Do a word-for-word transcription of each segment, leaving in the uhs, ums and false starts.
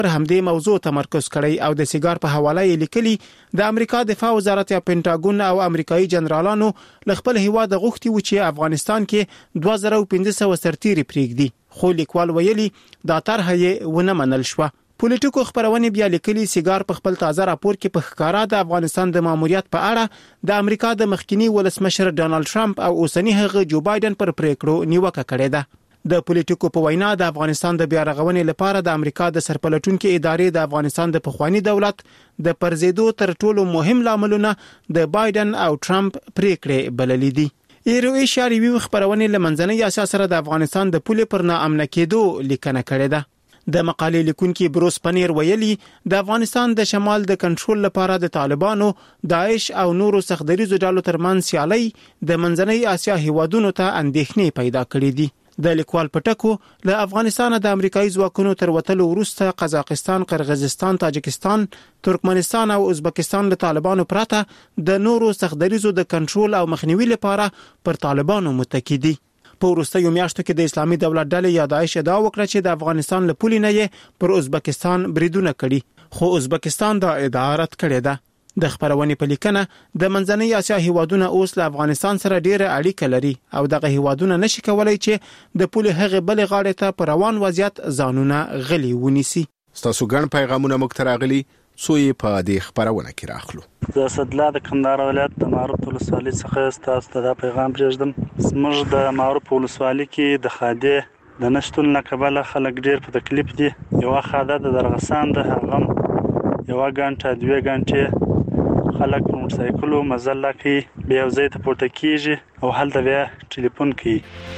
پر همدې موضوع تمرکز کړی او د سیګار په حواله یې لیکلي د امریکا دفاع وزارت یا پینټاګون او امریکایي جنرالانو ل خپل هیواد غوښتي و چې افغانستان کې دوه زره پنځه سوه سرتیري پرېږدي خو لیکوال ویلي دا طرحه یې ونه منل شوه. پولیټیکو خبرونه بیا لیکلي سیګار په خپل تازه راپور کې په ښکارا د افغانستان د ماموریت په اړه د امریکا د مخکنی ولسمشر ډانلډ ټرمپ او اوسنی هغه جو بایدن پر پریکړو نیوکه کړې ده. د پولیټیکو په وینا د افغانستان د بیا رغونې لپاره د امریکا د سرپلټونکو ادارې د افغانستان د پخوانی دولت د پرزیدو تر ټولو مهم لاملونه د بایدن او ټرمپ پریکړې بللې دي. ایرو ایشیا ریویو خبرونه لمنځنۍ اسیا سره د افغانستان د پولې پر ناامن کېدو لیکنه کړې ده. د مقالې لیکونکي بروس پنیر ویلي د افغانستان د شمال د کنټرول لپاره د طالبانو، داعش او نورو سختدریزو ډلو ترمنځ سیالي د منځنۍ اسیا هیوادونو ته اندېښنې پیدا کړې دي. د لیکوال پټکو له افغانستان د امریکایي ځواکونو تر وتلو وروسته قزاقستان، قرغیزستان، تاجکستان، ترکمنستان او ازبکستان له طالبانو پرته د نورو سختدریزو د کنټرول او مخنیوي لپاره پر طالبانو متکی دي. په وروستیو میاشتو کې د اسلامي دولت ډلې یا داعش ادعا وکړه چې د افغانستان له پولې نه یې پر ازبکستان بریدونه کړي، خو ازبکستان دا ادعا رد کړې ده. د خبرونې په لیکنه د منځنۍ اسیا هیوادونه اوس له افغانستان سره ډیره اړیکه لري او دغه هیوادونه نشي کولای چې د پولې هغه بل غاړې ته پر روان وضعیت ځانونه غلي ونیسي. ستاسو ګڼ پیغامونه مو تراغلي سوی په دې خبرونه کې راخلو. د صدلا د کندهار ولایت د معروف ولسوالۍ څخه تاسو ته پیغام پرېږدم. زموږ د معروف ولسوالۍ کې د خادې د نشټون لکبله خلک ډیر په تکلیف دي. یو خاده د درغسان د هغم یو غنټه دوه غنټه خلک په موټرسایکلو مزل کوي، بیا ځای ته پورته کیږي او هلته بیا ټلیفون کوي.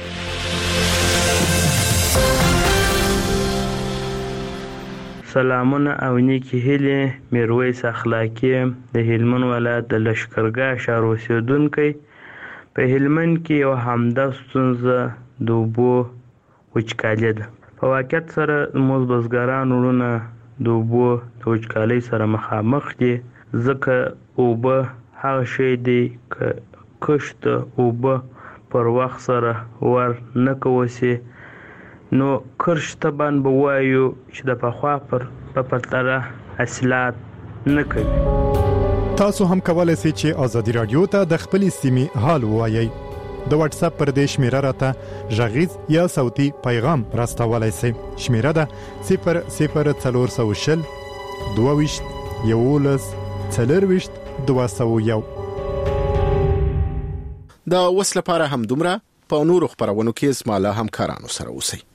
سلامونه او نیکی هیلې. میرویس اخلاقی د هلمند ولایت د لشکرګاه ښار اوسیدونکی. په هلمند کې یو همدا ستونزه د اوبو وچکالي ده. په واقعیت سره موږ بزګران ورونه د اوبو د وچکالۍ سره مخامخ دي، ځکه اوبه هغه شی دی که کښت اوبه پر وخت سره ور نه کوسي نو کرش ته باندې بوایو چې د پخوا پر په پرتله حاصلات نه کوي. تاسو هم کولای شئ چې ازادي رادیو ته د خپل سیمې حال ووایي. د واتس اپ پر دې شمیره راته غږیز یا صوتي پیغام راستولای شئ. شمیره ده صفر صفر څلور سوه شل دوه ویشت یولس څلرویشت دوه سوه یو. دا اوس لپاره هم دومره. په نورو خبرونو کې زما له همکارانو سره اوسئ.